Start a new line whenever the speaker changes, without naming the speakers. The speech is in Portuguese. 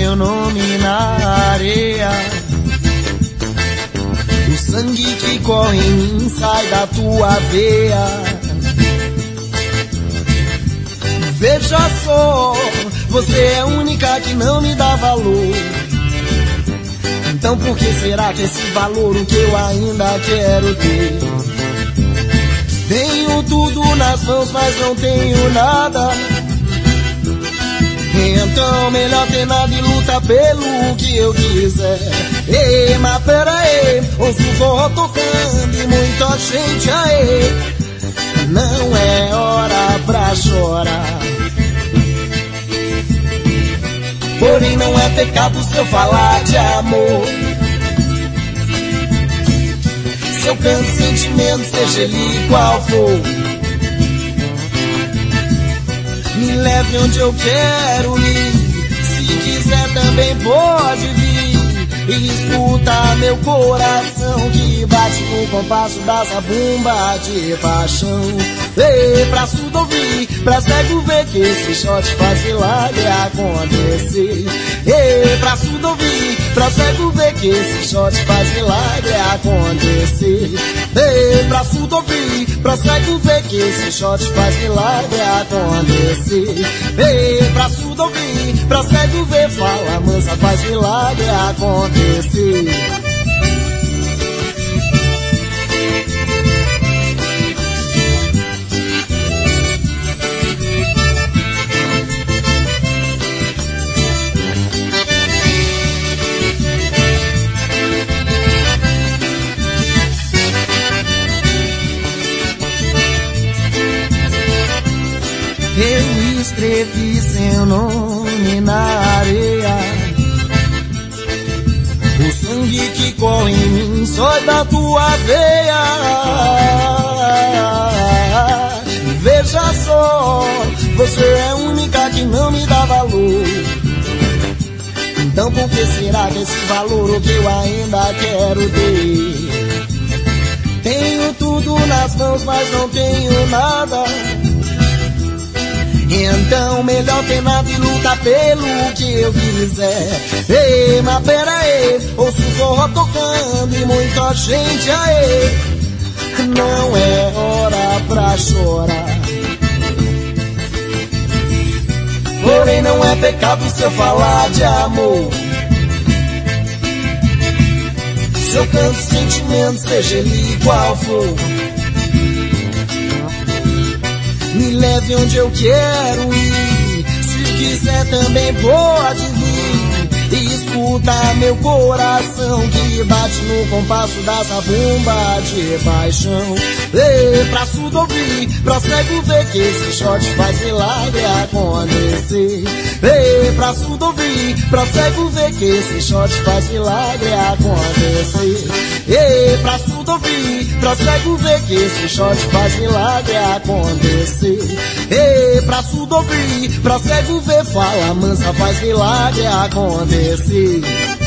seu nome na areia. O sangue que corre em mim sai da tua veia. Veja só, você é a única que não me dá valor. Então por que será que esse valor o que eu ainda quero ter? Tenho tudo nas mãos, mas não tenho nada. Então melhor ter nada e lutar pelo que eu quiser. Ei, mas pera aí, ouço o forró tocando e muita gente aí. Não é hora pra chorar. Porém não é pecado se eu falar de amor. Se eu canto sentimento, seja ele qual for. Me leve onde eu quero ir. Se quiser também pode vir. E escuta meu coração que bate no compasso da zabumba de paixão. Ei, pra surdo ouvir, pra cego ver que esse shot faz milagre acontecer. Ei, pra surdo ouvir, pra cego ver que esse shot faz milagre acontecer. Ei, pra surdo ouvir, pra cego ver que esse shot faz milagre acontecer. Ei, pra surdo ouvir, pra cego ver, fala mansa, faz milagre acontecer. Eu escrevi seu nome na areia. O sangue que corre em mim sai da tua veia. Veja só, você é a única que não me dá valor. Então por que será que esse valor o que eu ainda quero ter? Tenho tudo nas mãos, mas não tenho nada. Então melhor ter nada e lutar pelo que eu quiser. Ei, mas pera aí, ouço o forró tocando e muita gente aí. Não é hora pra chorar. Porém não é pecado se eu falar de amor. Se eu canto sentimento, seja ele qual for. Me leve onde eu quero ir. Se quiser também pode vir. E escuta meu coração que bate no compasso da zabumba de paixão. Ei, pra surdo ouvir, pra cego ver que esse shot faz milagre acontecer. Ei, pra surdo ouvir, pra cego ver que esse shot faz milagre acontecer. Ei, pra surdo ouvir, pra cego ver que esse shot faz milagre acontecer. Ei, pra surdo ouvir, pra cego ver, fala mansa, faz milagre acontecer.